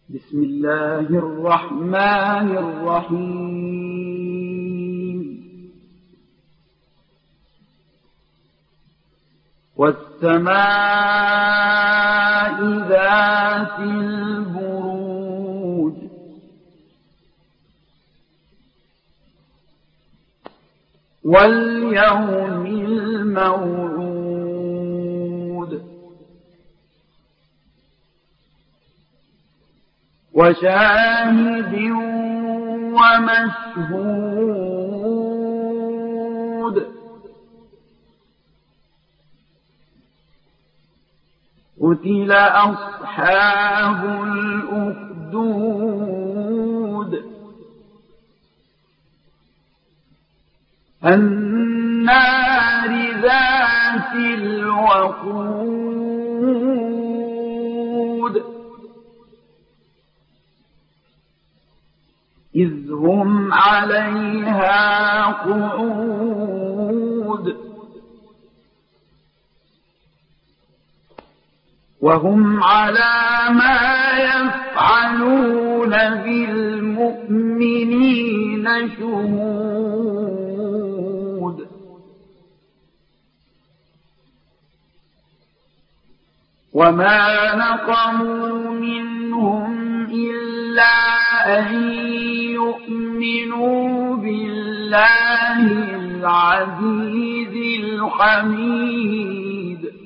بسم الله الرحمن الرحيم والسماء ذات البروج واليوم الموعود وشاهد ومشهود قتل أصحاب الأخدود النار ذات الوقود إذ هم عليها قعود وهم على ما يفعلون بالمؤمنين شهود وما نقموا منهم إلا أن يؤمنوا بالله العزيز الحميد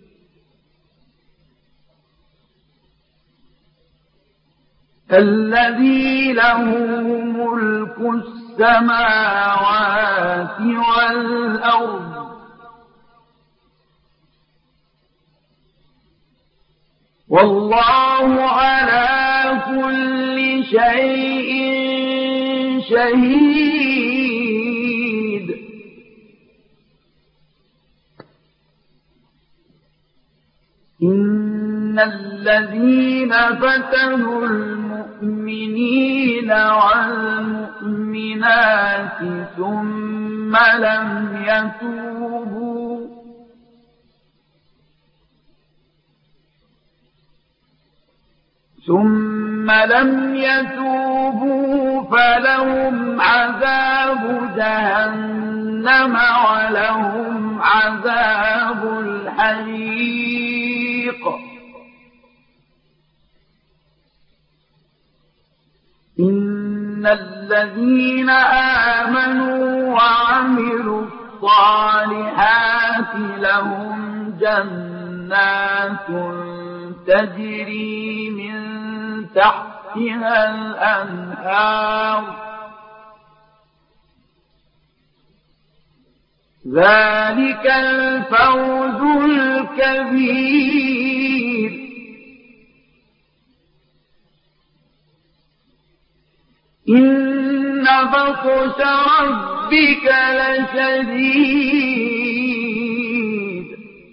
الذي له ملك السماوات والأرض والله على كل شيء شهيد إن الذين فتنوا المؤمنين والمؤمنات ثم لم يتوبوا فلهم عذاب جهنم ولهم عذاب الحريق إن الذين آمنوا وعملوا الصالحات لهم جنات تجري من تحتها الأنهار ذلك الفوز الكبير إن بطش ربك لشديد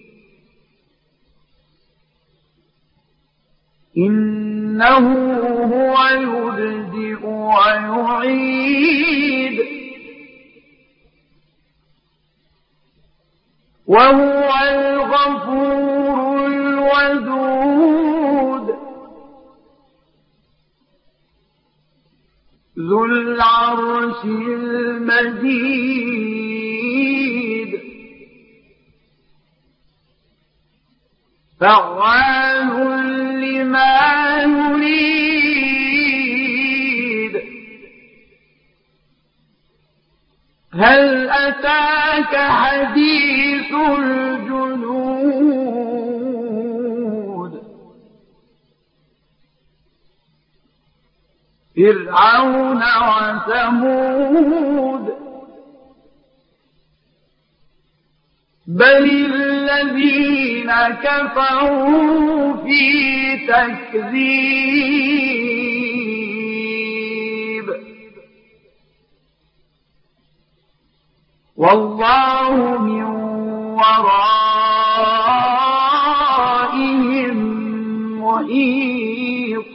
إنه هو يبدئ ويعيد وهو الغفور الودود ذو العرش المجيد فعال لما يريد هل أتاك حديث الجنود فرعون وثمود بل الذين كفروا في تكذيب والله من ورائهم محيط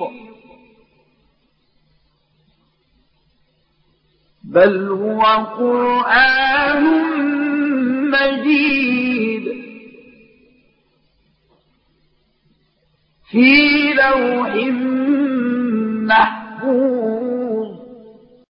بل هو قرآن مجيد في لوح محفوظ